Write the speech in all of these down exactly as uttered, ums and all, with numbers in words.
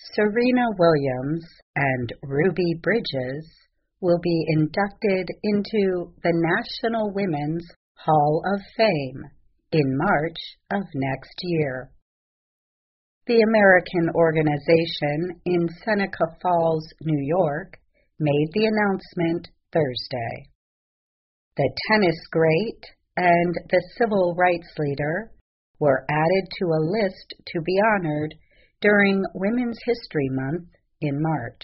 Serena Williams and Ruby Bridges will be inducted into the National Women's Hall of Fame in March of next year. The American organization in Seneca Falls, New York, made the announcement Thursday. The tennis great and the civil rights leader were added to a list to be honored during Women's History Month in March.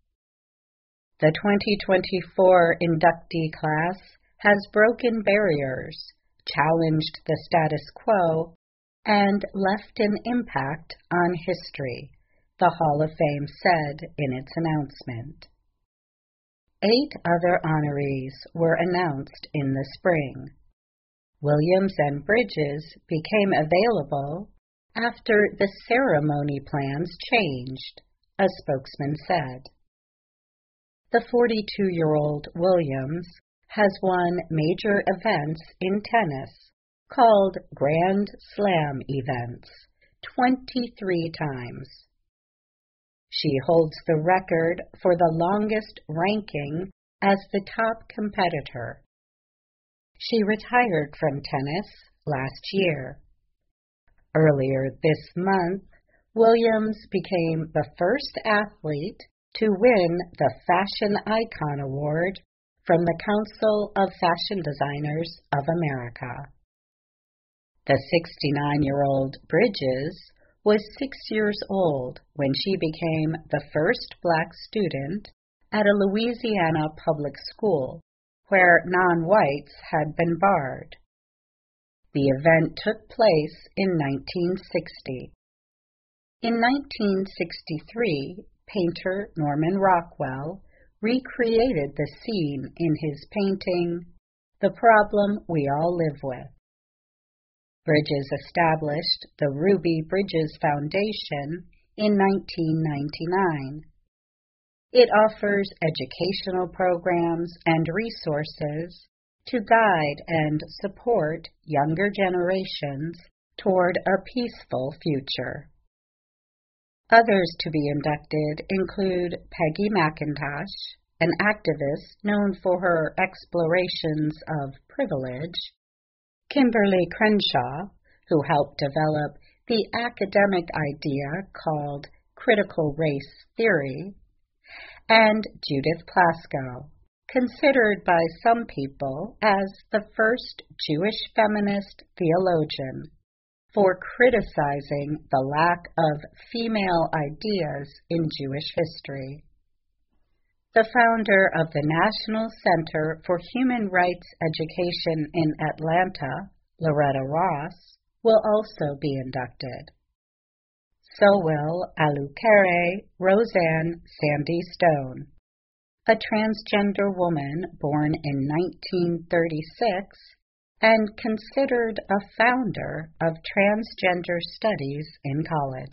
The twenty twenty-four inductee class has broken barriers, challenged the status quo, and left an impact on history, the Hall of Fame said in its announcement. Eight other honorees were announced in the spring. Williams and Bridges became available after the ceremony plans changed, a spokesman said. The forty-two-year-old Williams has won major events in tennis, called Grand Slam events, twenty-three times. She holds the record for the longest ranking as the top competitor. She retired from tennis last year. Earlier this month, Williams became the first athlete to win the Fashion Icon Award from the Council of Fashion Designers of America. The sixty-nine-year-old Bridges was six years old when she became the first black student at a Louisiana public school where non-whites had been barred. The event took place in nineteen sixty. In nineteen sixty-three, painter Norman Rockwell recreated the scene in his painting, The Problem We All Live With. Bridges established the Ruby Bridges Foundation in nineteen ninety-nine. It offers educational programs and resources to guide and support younger generations toward a peaceful future. Others to be inducted include Peggy McIntosh, an activist known for her explorations of privilege, Kimberly Crenshaw, who helped develop the academic idea called critical race theory, and Judith Plaskow, considered by some people as the first Jewish feminist theologian, for criticizing the lack of female ideas in Jewish history. The founder of the National Center for Human Rights Education in Atlanta, Loretta Ross, will also be inducted. So will Alukere Roseanne Sandy Stone, a transgender woman born in nineteen thirty-six and considered a founder of transgender studies in college.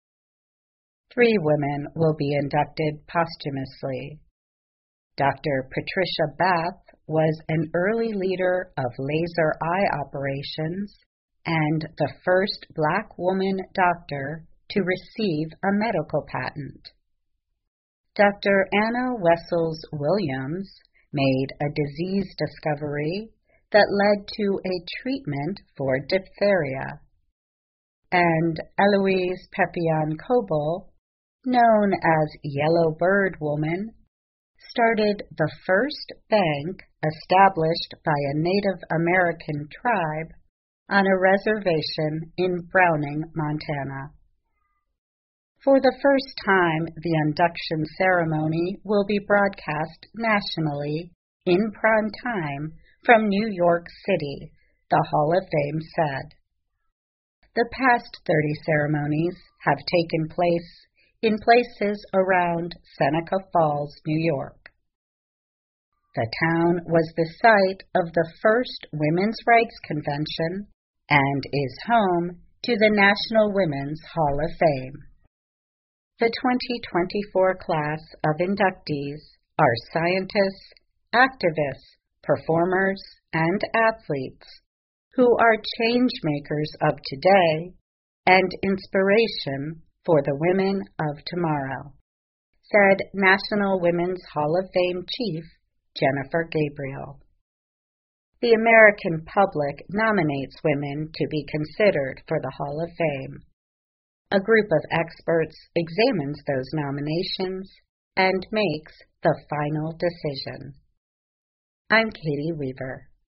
Three women will be inducted posthumously. Doctor Patricia Bath was an early leader of laser eye operations and the first black woman doctor to receive a medical patent. Doctor Anna Wessels Williams made a disease discovery that led to a treatment for diphtheria. And Eloise Pepian-Coble, known as Yellow Bird Woman, started the first bank established by a Native American tribe on a reservation in Browning, Montana. For the first time, the induction ceremony will be broadcast nationally in prime time from New York City, the Hall of Fame said. The past thirty ceremonies have taken place in places around Seneca Falls, New York. The town was the site of the first Women's Rights Convention and is home to the National Women's Hall of Fame. The twenty twenty-four class of inductees are scientists, activists, performers, and athletes who are change makers of today and inspiration for the women of tomorrow, said National Women's Hall of Fame Chief Jennifer Gabriel. The American public nominates women to be considered for the Hall of Fame. A group of experts examines those nominations and makes the final decision. I'm Katie Weaver.